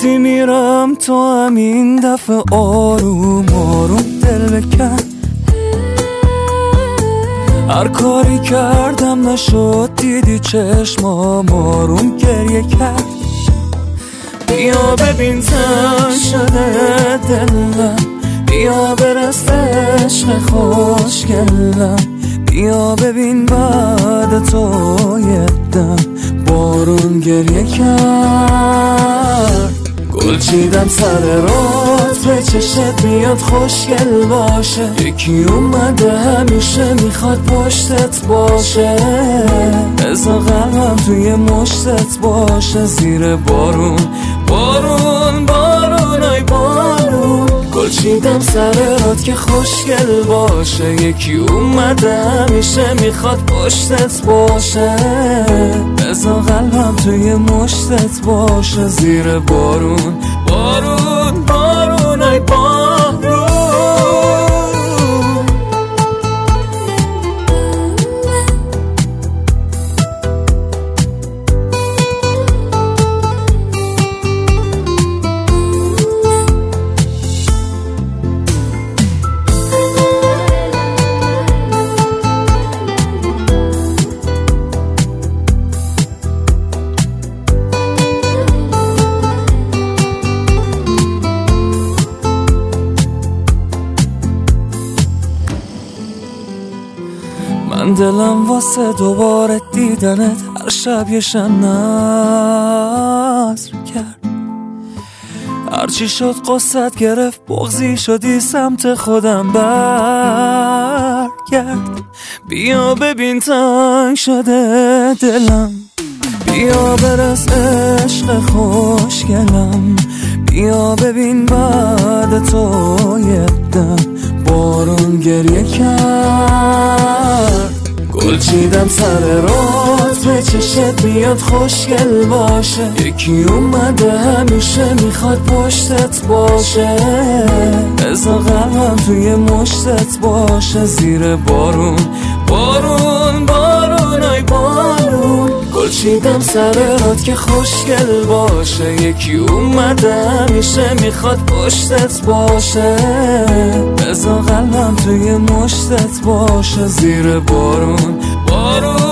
گفتی میرم تو همین دفعه آروم آروم دل بکن. هر کاری کردم نشد، دیدی چشمام آروم گریه کرد. بیا ببین تنگ شده دلم، بیا برست عشق خوشگلم. بیا ببین بعد تو یه دم بارون گریه کرد. گل چیدم سر رات به چشت میاد خوشگل باشه. یکی اومده همیشه میخواد پشتت باشه. بذار قلبم توی مشتت باشه. زیر بارون بارون بارون ای بارون. گل چیدم سر رات که خوشگل باشه. یکی اومده همیشه میخواد پشتت باشه. بذار قلبم توی مشتت باشه. زیر بارون بارون بارون ای بارون. من دلم واسه دوباره دیدنت هر شب یه شب نظر کرد. هرچی شد قصت گرفت، بغضی شدی سمت خودم برگرد. بیا ببین تنگ شده دلم، بیا برس عشق خوشگلم. بیا ببین بعد تو یه دم بارون گریه کرد. گل چیدم سر رات به چشت میاد خوشگل باشه. یکی اومده همیشه میخواد پشتت باشه. بذار قلبم توی مشتت باشه. زیر بارون بارون بارون ای بارون. گل چیدم سر رات که خوشگل باشه. یکی اومده همیشه میخواد پشتت باشه. بذار قلبم توی مشتت باشه. زیر بارون بارون